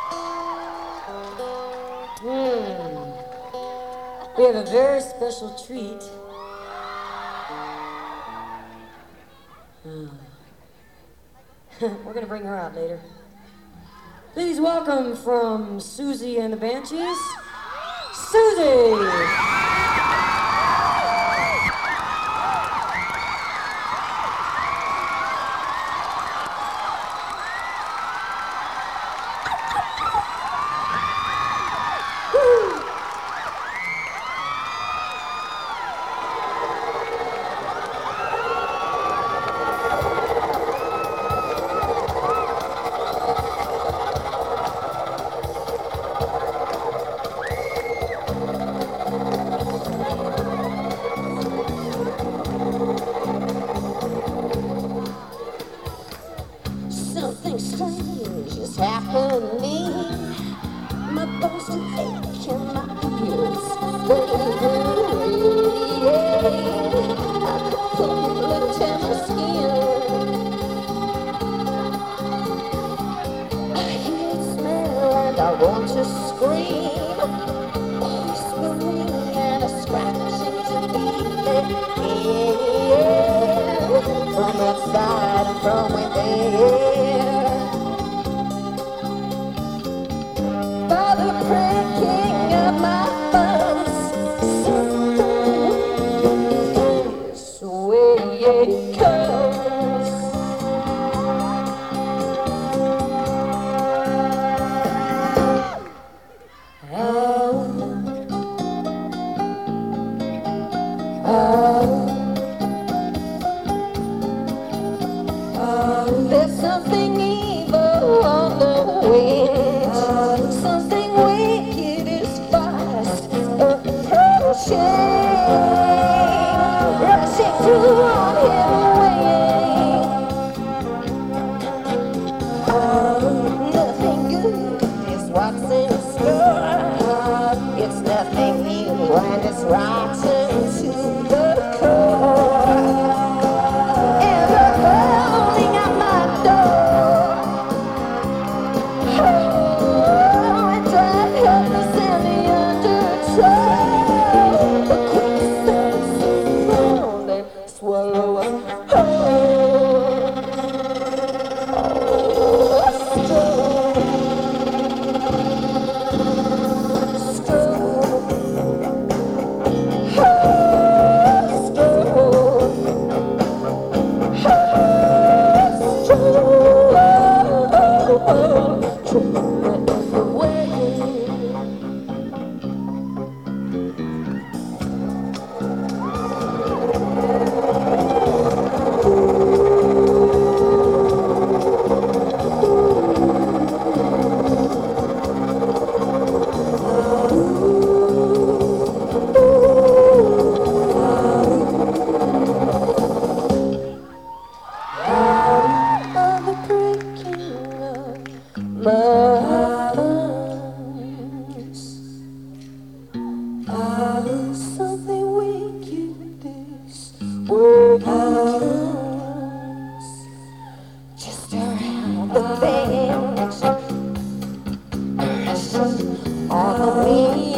We have a very special treat. We're gonna bring her out later. Please welcome from Susie and the Banshees, Susie! Something strange is happening. My bones are aching, my ears radiate. I can feel it in my skin. I hear it smell and I want to scream. Whispering and a scratching to feel it from outside and from within. By the breaking of my bones, this way it goes. There's something evil on the wind. Something wicked is fast approaching, rushing through on his way. Nothing good is what's in store. It's nothing new and it's rotten to the core. And they're holding at my door. Oh, and I'm helpless in the undertow. The quicksands surround and swallow us whole. Something wicked this world comes just around the bend, on the wind.